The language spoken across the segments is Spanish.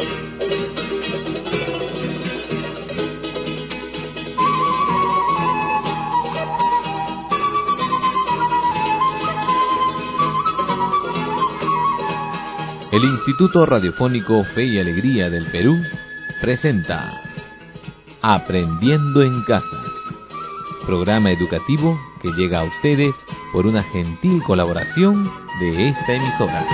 El Instituto Radiofónico Fe y Alegría del Perú presenta Aprendiendo en Casa, programa educativo que llega a ustedes por una gentil colaboración de esta emisora.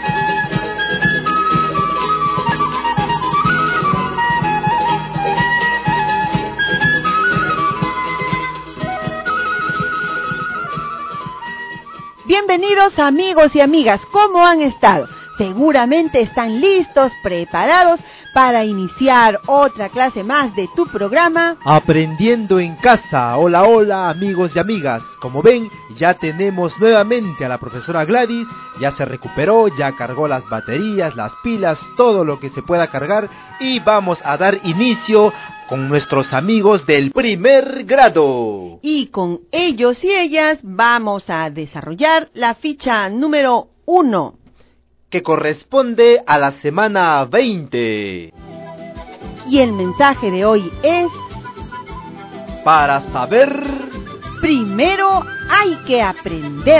Bienvenidos amigos y amigas, ¿cómo han estado? Seguramente están listos, preparados para iniciar otra clase más de tu programa Aprendiendo en Casa. Hola, hola amigos y amigas. Como ven, ya tenemos nuevamente a la profesora Gladys. Ya se recuperó, ya cargó las baterías, las pilas, todo lo que se pueda cargar. Y vamos a dar inicio con nuestros amigos del primer grado. Y con ellos y ellas vamos a desarrollar la ficha número 1. Que corresponde a la semana 20. Y el mensaje de hoy es: para saber, primero hay que aprender.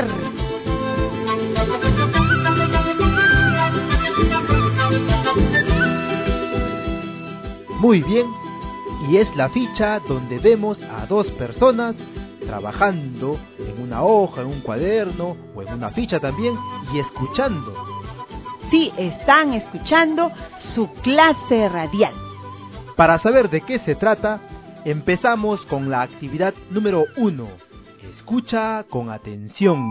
Muy bien, y es la ficha donde vemos a dos personas trabajando en una hoja, en un cuaderno o en una ficha también, y escuchando. Sí, están escuchando su clase radial. Para saber de qué se trata, empezamos con la actividad número 1. Escucha con atención.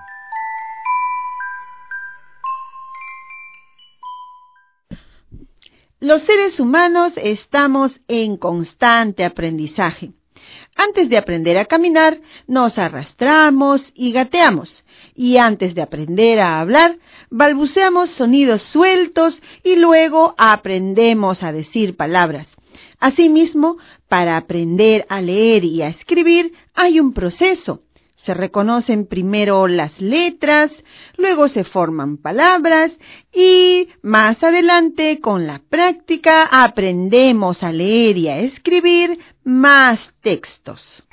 Los seres humanos estamos en constante aprendizaje. Antes de aprender a caminar, nos arrastramos y gateamos. Y antes de aprender a hablar, balbuceamos sonidos sueltos y luego aprendemos a decir palabras. Asimismo, para aprender a leer y a escribir hay un proceso. Se reconocen primero las letras, luego se forman palabras y más adelante, con la práctica, aprendemos a leer y a escribir más textos.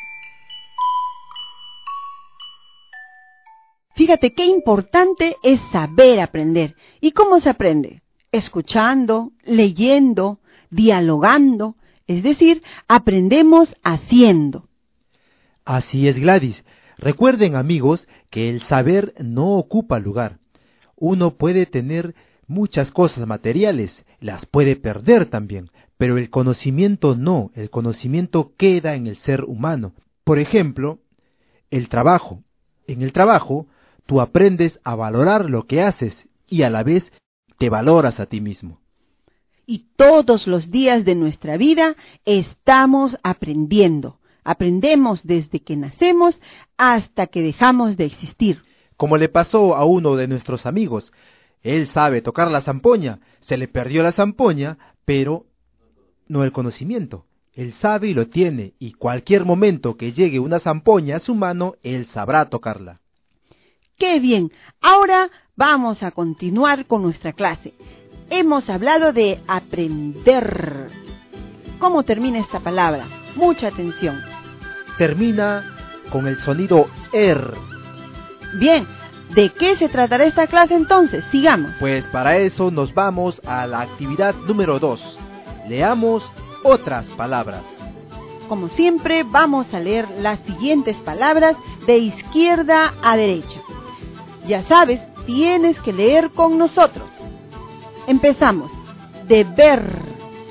Fíjate qué importante es saber aprender. ¿Y cómo se aprende? Escuchando, leyendo, dialogando, es decir, aprendemos haciendo. Así es, Gladys. Recuerden, amigos, que el saber no ocupa lugar. Uno puede tener muchas cosas materiales, las puede perder también, pero el conocimiento no, el conocimiento queda en el ser humano. Por ejemplo, el trabajo. En el trabajo, tú aprendes a valorar lo que haces y a la vez te valoras a ti mismo. Y todos los días de nuestra vida estamos aprendiendo. Aprendemos desde que nacemos hasta que dejamos de existir. Como le pasó a uno de nuestros amigos. Él sabe tocar la zampoña, se le perdió la zampoña, pero no el conocimiento. Él sabe y lo tiene, y cualquier momento que llegue una zampoña a su mano, él sabrá tocarla. ¡Qué bien! Ahora vamos a continuar con nuestra clase. Hemos hablado de aprender. ¿Cómo termina esta palabra? Mucha atención. Termina con el sonido er. Bien, ¿de qué se tratará esta clase entonces? Sigamos. Pues para eso nos vamos a la actividad número 2. Leamos otras palabras. Como siempre, vamos a leer las siguientes palabras de izquierda a derecha. Ya sabes, tienes que leer con nosotros. Empezamos. Deber.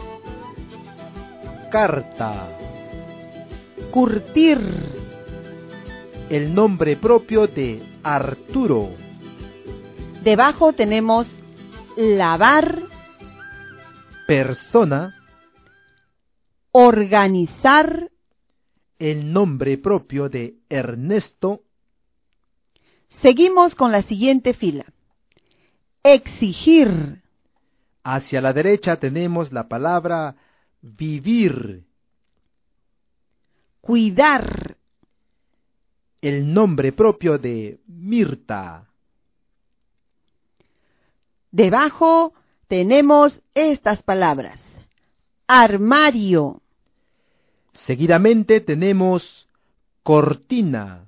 Carta. Curtir. El nombre propio de Arturo. Debajo tenemos lavar. Persona. Organizar. El nombre propio de Ernesto. Seguimos con la siguiente fila. Exigir. Hacia la derecha tenemos la palabra vivir. Cuidar. El nombre propio de Mirta. Debajo tenemos estas palabras. Armario, Seguidamente tenemos cortina,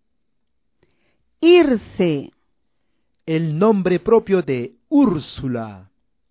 irse, el nombre propio de Úrsula.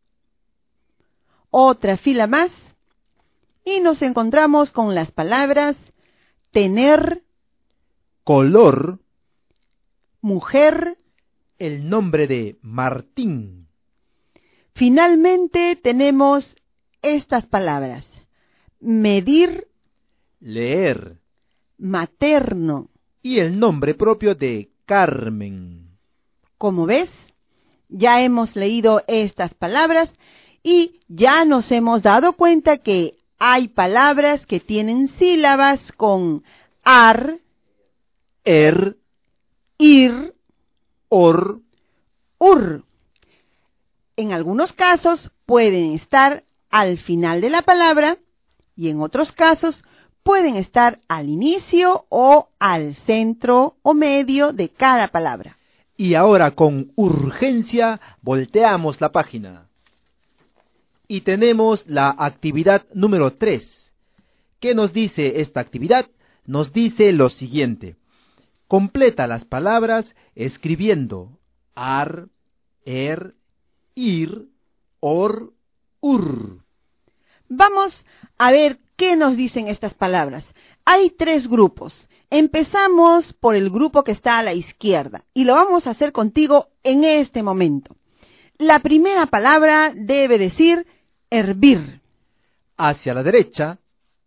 otra fila más, y nos encontramos con las palabras tener, Color, mujer. el nombre de Martín. Finalmente tenemos estas palabras. Medir, Leer materno. y el nombre propio de Carmen. Como ves, ya hemos leído estas palabras y ya nos hemos dado cuenta que hay palabras que tienen sílabas con ar, Er, ir, or, ur. En algunos casos pueden estar al final de la palabra y en otros casos pueden estar al inicio o al centro o medio de cada palabra. y ahora con urgencia volteamos la página. Y tenemos la actividad número 3. ¿Qué nos dice esta actividad? Nos dice lo siguiente. Completa las palabras escribiendo ar, er, ir, or, ur. Vamos a ver qué nos dicen estas palabras. Hay 3 grupos. Empezamos por el grupo que está a la izquierda y lo vamos a hacer contigo en este momento. La primera palabra debe decir hervir. Hacia la derecha,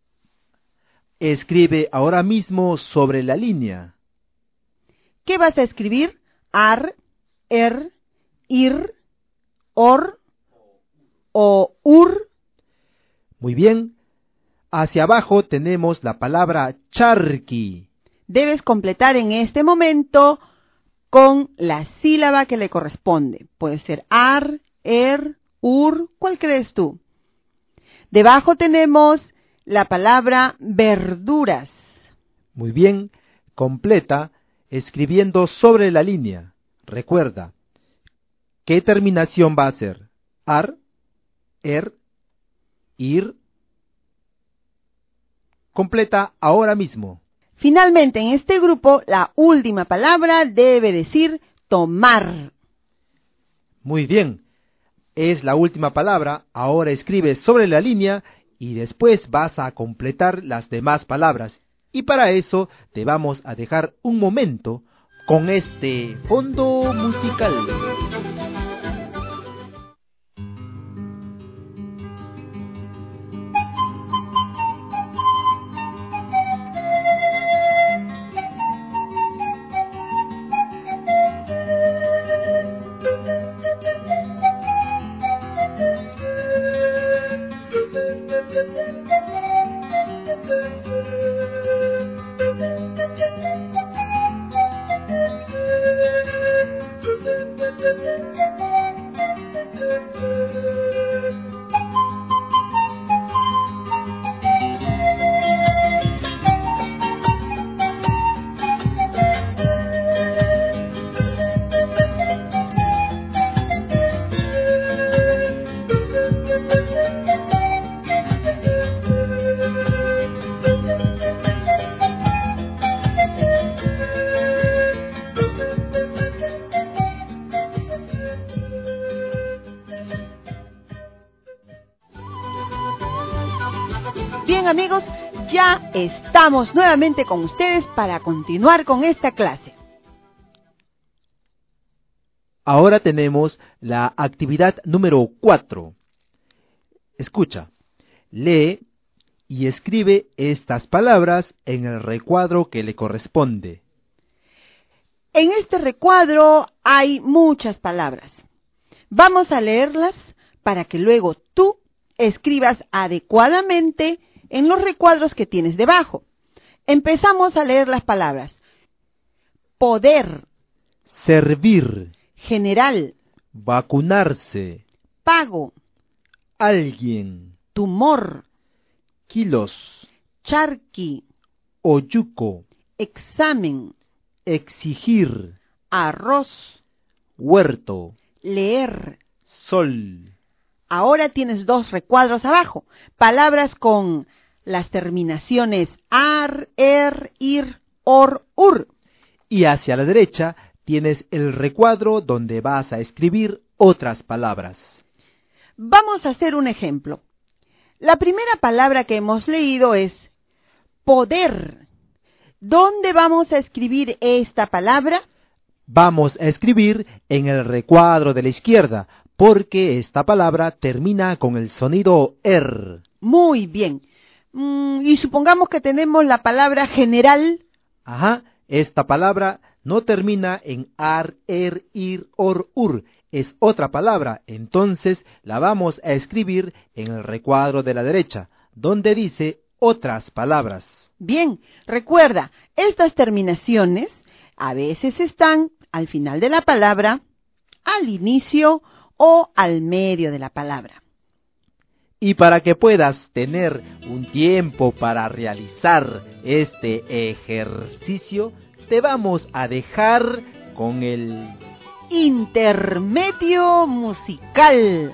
escribe ahora mismo sobre la línea. ¿Qué vas a escribir? Ar, er, ir, or o ur. Muy bien. Hacia abajo tenemos la palabra charqui. Debes completar en este momento con la sílaba que le corresponde. Puede ser ar, er, ur, ¿cuál crees tú? Debajo tenemos la palabra verduras. Muy bien. Completa escribiendo sobre la línea. Recuerda, ¿qué terminación va a ser? Ar, er, ir. Completa ahora mismo. Finalmente, en este grupo, la última palabra debe decir tomar. Muy bien. Es la última palabra. Ahora escribe sobre la línea y después vas a completar las demás palabras. Y para eso te vamos a dejar un momento con este fondo musical. Bien, amigos, ya estamos nuevamente con ustedes para continuar con esta clase. Ahora tenemos la actividad número 4. Escucha, lee y escribe estas palabras en el recuadro que le corresponde. En este recuadro hay muchas palabras. Vamos a leerlas para que luego tú escribas adecuadamente en los recuadros que tienes debajo. Empezamos a leer las palabras. Poder, Servir, general, vacunarse, pago, alguien, tumor, kilos, charqui, oyuco, examen, exigir, arroz, huerto, leer, sol, Ahora tienes 2 recuadros abajo. Palabras con las terminaciones ar, er, ir, or, ur. Y hacia la derecha tienes el recuadro donde vas a escribir otras palabras. Vamos a hacer un ejemplo. La primera palabra que hemos leído es poder. ¿Dónde vamos a escribir esta palabra? Vamos a escribir en el recuadro de la izquierda, porque esta palabra termina con el sonido er. Muy bien. Y supongamos que tenemos la palabra general. Ajá, esta palabra no termina en ar, er, ir, or, ur. Es otra palabra, entonces la vamos a escribir en el recuadro de la derecha, donde dice otras palabras. Bien, recuerda, estas terminaciones a veces están al final de la palabra, al inicio o al medio de la palabra. Y para que puedas tener un tiempo para realizar este ejercicio, te vamos a dejar con el intermedio musical.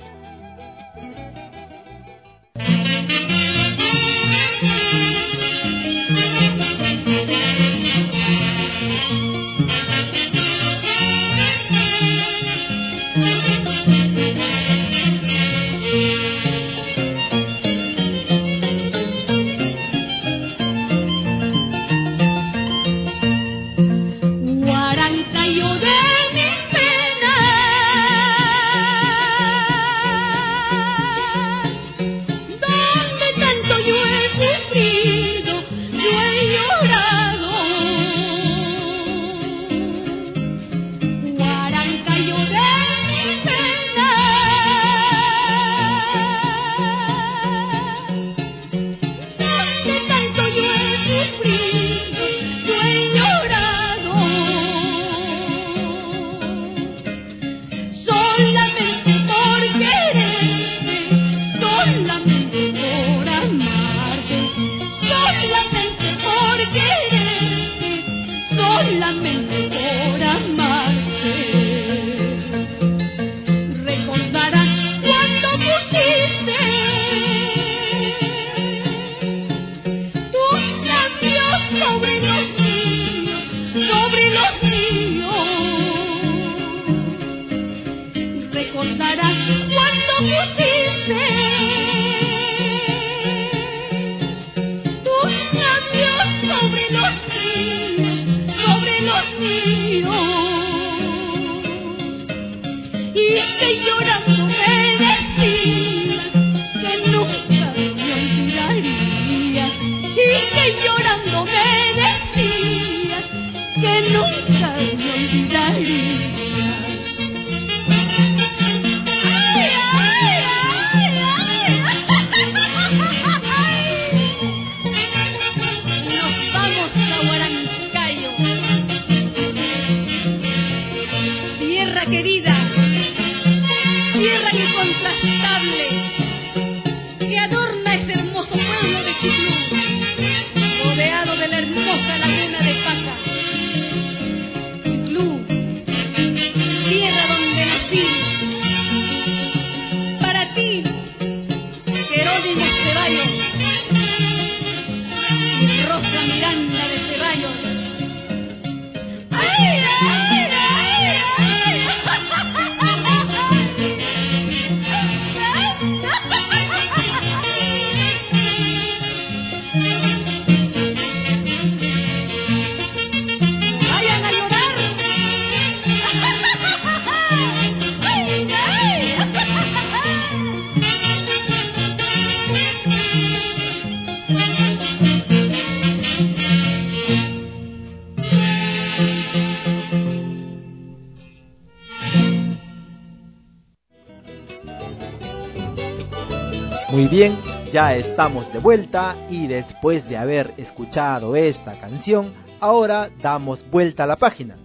Muy bien, ya estamos de vuelta y después de haber escuchado esta canción, ahora damos vuelta a la página.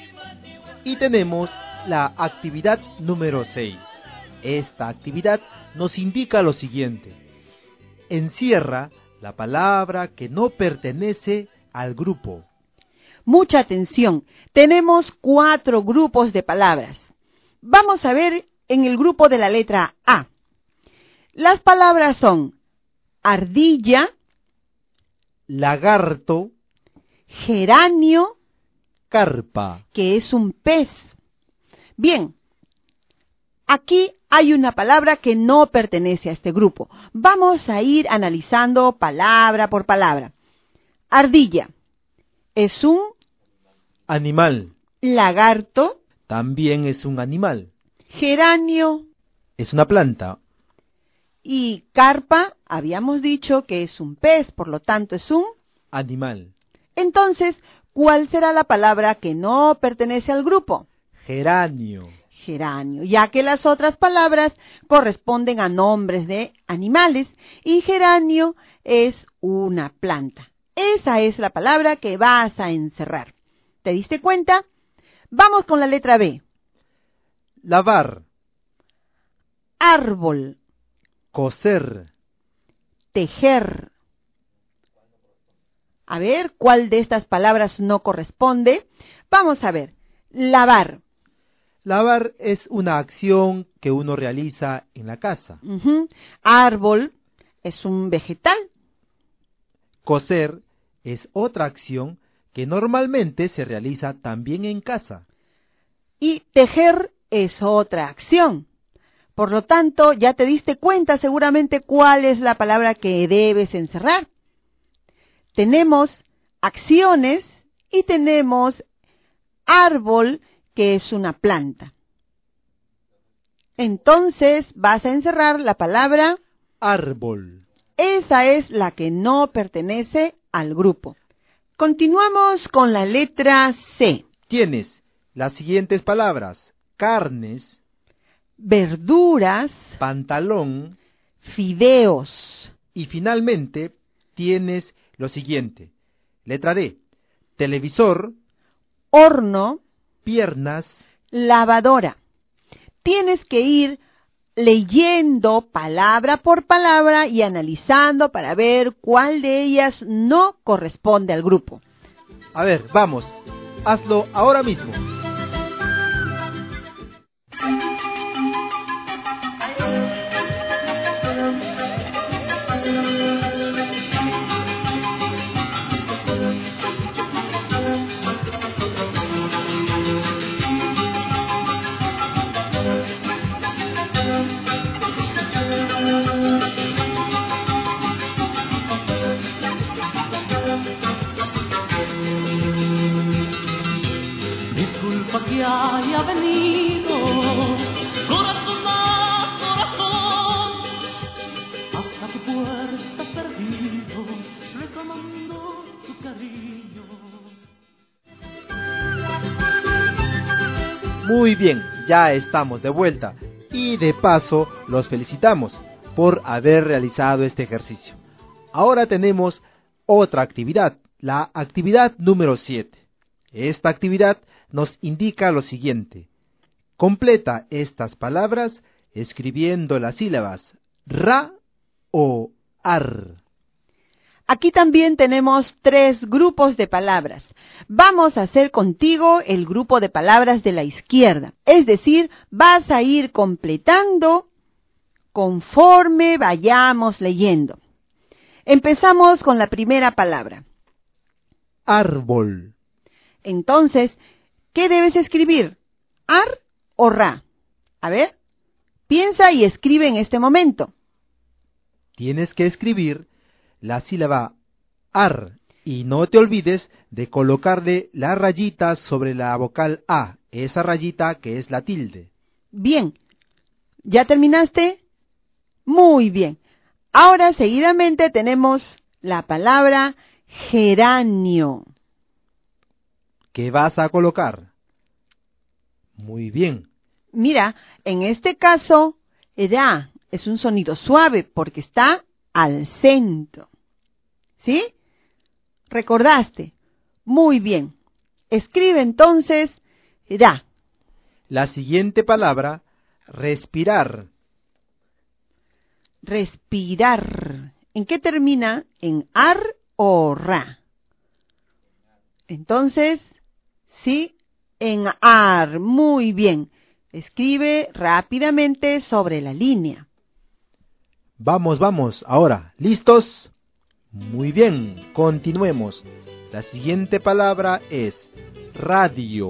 Y tenemos la actividad número 6. Esta actividad nos indica lo siguiente. Encierra la palabra que no pertenece al grupo. Mucha atención, tenemos 4 grupos de palabras. Vamos a ver en el grupo de la letra A. Las palabras son ardilla, lagarto, geranio, carpa. que es un pez. Bien, aquí hay una palabra que no pertenece a este grupo. Vamos a ir analizando palabra por palabra. Ardilla es un Animal. lagarto. También es un animal. Geranio Es una planta. y carpa, habíamos dicho que es un pez, por lo tanto es un... Animal. Entonces, ¿cuál será la palabra que no pertenece al grupo? Geranio. Geranio, ya que las otras palabras corresponden a nombres de animales y geranio es una planta. Esa es la palabra que vas a encerrar. ¿Te diste cuenta? Vamos con la letra B. Lavar. Árbol, Coser. tejer. A ver, ¿cuál de estas palabras no corresponde? Vamos a ver. Lavar. Lavar es una acción que uno realiza en la casa. Árbol es un vegetal. Coser es otra acción que normalmente se realiza también en casa. Y tejer es otra acción. Por lo tanto, ya te diste cuenta seguramente cuál es la palabra que debes encerrar. Tenemos acciones y tenemos árbol, que es una planta. Entonces vas a encerrar la palabra árbol. Esa es la que no pertenece al grupo. Continuamos con la letra C. Tienes las siguientes palabras: carnes, verduras, pantalón, fideos. y finalmente tienes lo siguiente. Letra D: televisor, horno, piernas, lavadora. Tienes que ir leyendo palabra por palabra y analizando para ver cuál de ellas no corresponde al grupo. A ver, vamos, hazlo ahora mismo. Disculpa que haya venido, corazón a corazón, hasta tu puerta perdido, reclamando tu cariño. Muy bien, ya estamos de vuelta y de paso los felicitamos por haber realizado este ejercicio. Ahora tenemos otra actividad, la actividad número 7. Esta actividad nos indica lo siguiente: completa estas palabras escribiendo las sílabas ra o ar. Aquí también tenemos 3 grupos de palabras. Vamos a hacer contigo el grupo de palabras de la izquierda. Es decir, vas a ir completando conforme vayamos leyendo. Empezamos con la primera palabra. Árbol. Entonces, ¿qué debes escribir? ¿Ar o ra? A ver, piensa y escribe en este momento. Tienes que escribir la sílaba ar y no te olvides de colocarle la rayita sobre la vocal A, esa rayita que es la tilde. Bien, ¿ya terminaste? Muy bien. Ahora seguidamente tenemos la palabra geranio. ¿Qué vas a colocar? Muy bien. Mira, en este caso, ra es un sonido suave porque está al centro. ¿Sí? ¿Recordaste? Muy bien. Escribe entonces ra. La siguiente palabra, respirar. Respirar. ¿En qué termina? ¿En ar o ra? Entonces, sí, en ar. Muy bien. Escribe rápidamente sobre la línea. Vamos, vamos. Ahora, ¿listos? Muy bien, continuemos. La siguiente palabra es radio.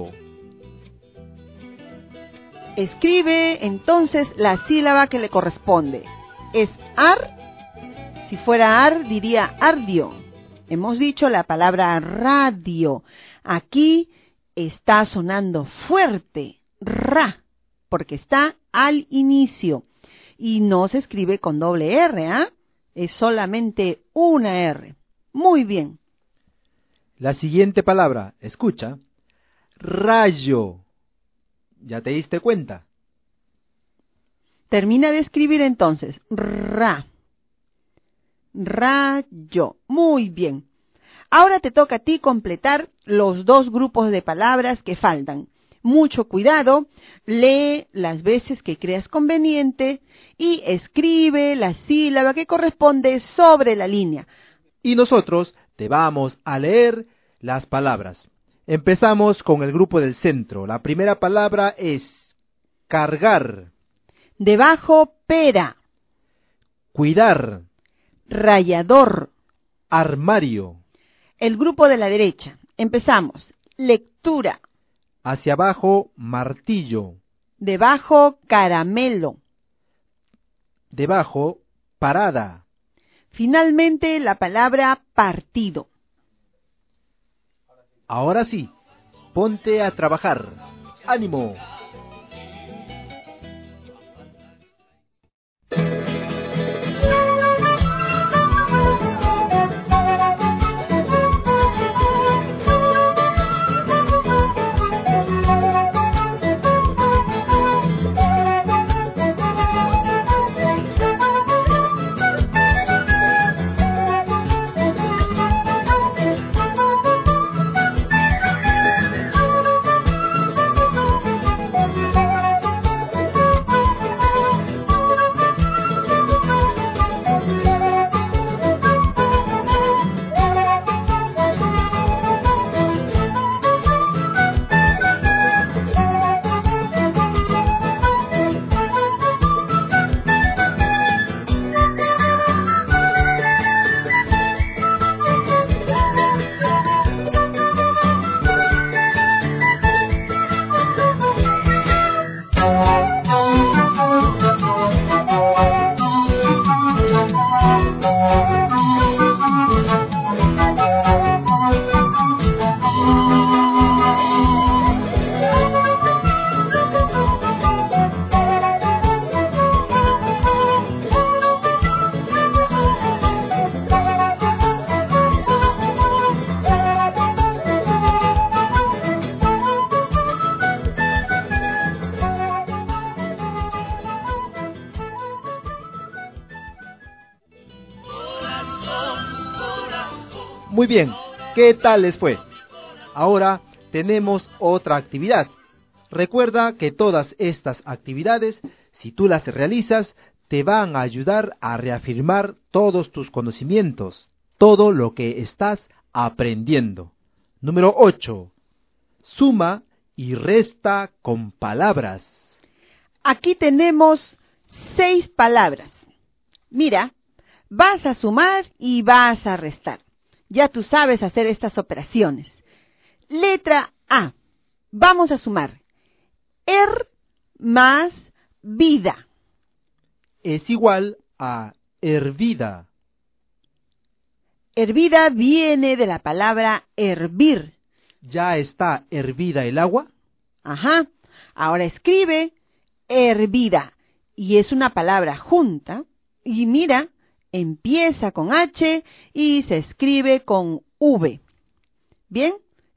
Escribe entonces la sílaba que le corresponde. ¿Es ar? Si fuera ar, diría ardio. Hemos dicho la palabra radio. Aquí está sonando fuerte, ra, porque está al inicio. Y no se escribe con doble R, ¿ah? Es solamente una R. Muy bien. La siguiente palabra, escucha, rayo. ¿Ya te diste cuenta? Termina de escribir entonces, ra. Rayo. Muy bien. Ahora te toca a ti completar los dos grupos de palabras que faltan. Mucho cuidado, lee las veces que creas conveniente y escribe la sílaba que corresponde sobre la línea. Y nosotros te vamos a leer las palabras. Empezamos con el grupo del centro. La primera palabra es cargar. Debajo, pera. Cuidar. Rayador. Armario. El grupo de la derecha. Empezamos. Lectura. Hacia abajo, martillo. Debajo, caramelo. Debajo, parada. Finalmente, la palabra partido. Ahora sí, ponte a trabajar. ¡Ánimo! Muy bien, ¿qué tal les fue? Ahora tenemos otra actividad. Recuerda que todas estas actividades, si tú las realizas, te van a ayudar a reafirmar todos tus conocimientos, todo lo que estás aprendiendo. Número 8. Suma y resta con palabras. Aquí tenemos 6 palabras. Mira, vas a sumar y vas a restar. Ya tú sabes hacer estas operaciones. Letra A. Vamos a sumar. Más vida. Es igual a hervida. Hervida viene de la palabra hervir. ¿Ya está hervida el agua? Ajá. Ahora escribe hervida. Y es una palabra junta. Y mira, empieza con H y se escribe con V. Bien.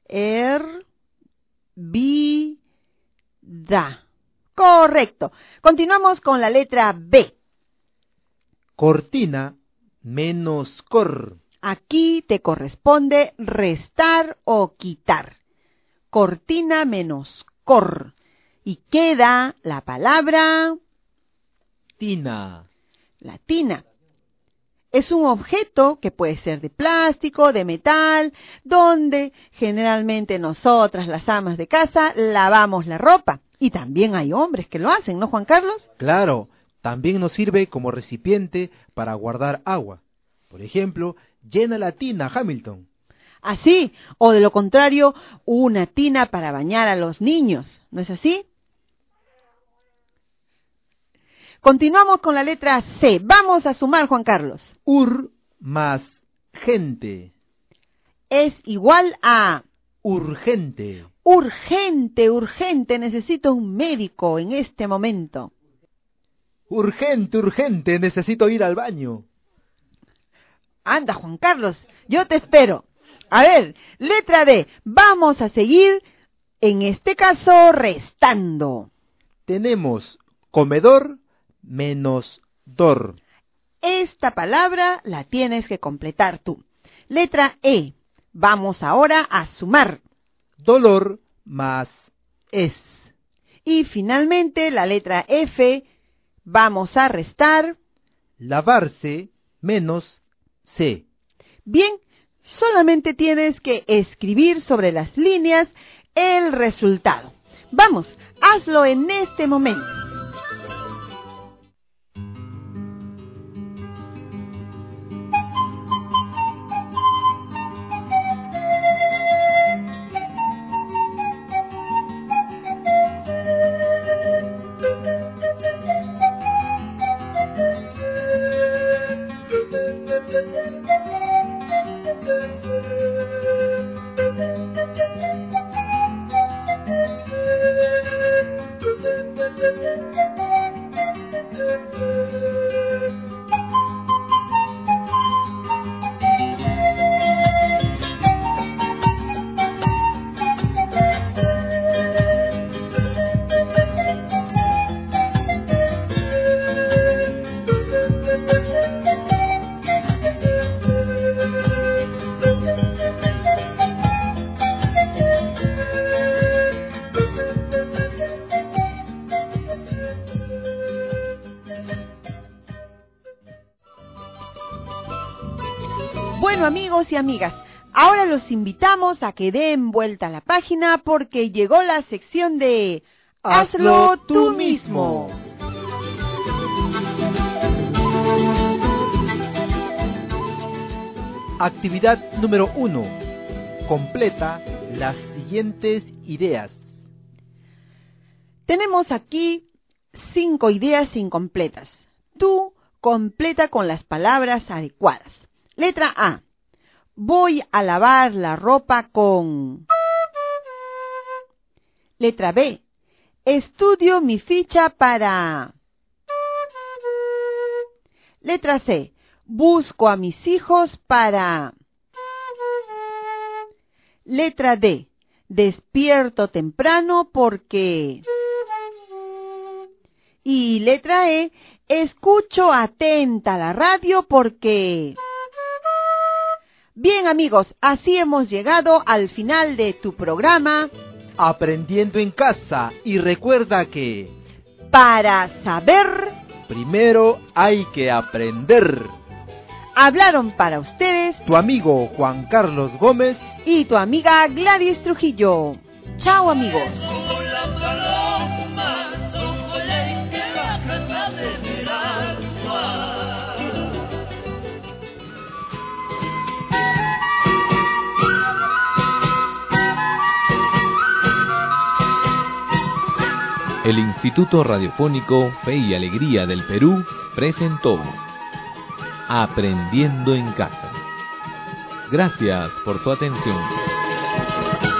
Hervida. Correcto. Continuamos con la letra B. Cortina menos cor. Aquí te corresponde restar o quitar. Cortina menos cor. Y queda la palabra tina. La tina. Es un objeto que puede ser de plástico, de metal, donde generalmente nosotras, las amas de casa, lavamos la ropa. Y también hay hombres que lo hacen, ¿no, Juan Carlos? Claro, también nos sirve como recipiente para guardar agua. Por ejemplo, llena la tina, Hamilton. Así, o de lo contrario, una tina para bañar a los niños, ¿no es así? Continuamos con la letra C. Vamos a sumar, Juan Carlos. Más gente. Es igual a... Urgente. Urgente, urgente, necesito un médico en este momento. Urgente, necesito ir al baño. Anda, Juan Carlos, yo te espero. A ver, letra D. Vamos a seguir, en este caso, restando. Tenemos comedor menos dor. Esta palabra la tienes que completar tú. Letra E. Vamos ahora a sumar. Dolor más es. Y finalmente la letra F. Vamos a restar. Lavarse menos se. Bien, solamente tienes que escribir sobre las líneas el resultado. Vamos, hazlo en este momento. Bueno, amigos y amigas, ahora los invitamos a que den vuelta a la página porque llegó la sección de Hazlo tú mismo. Actividad número 1. Completa las siguientes ideas. Tenemos aquí 5 ideas incompletas. Tú completa con las palabras adecuadas. Letra A. Voy a lavar la ropa con... Letra B. Estudio mi ficha para... Letra C. Busco a mis hijos para... Letra D. Despierto temprano porque... Y letra E. Escucho atenta la radio porque... Bien, amigos, así hemos llegado al final de tu programa Aprendiendo en casa, y recuerda que para saber. Primero hay que aprender. Hablaron para ustedes Tu amigo Juan Carlos Gómez y tu amiga Gladys Trujillo. Chao, amigos. El Instituto Radiofónico Fe y Alegría del Perú presentó Aprendiendo en Casa. Gracias por su atención.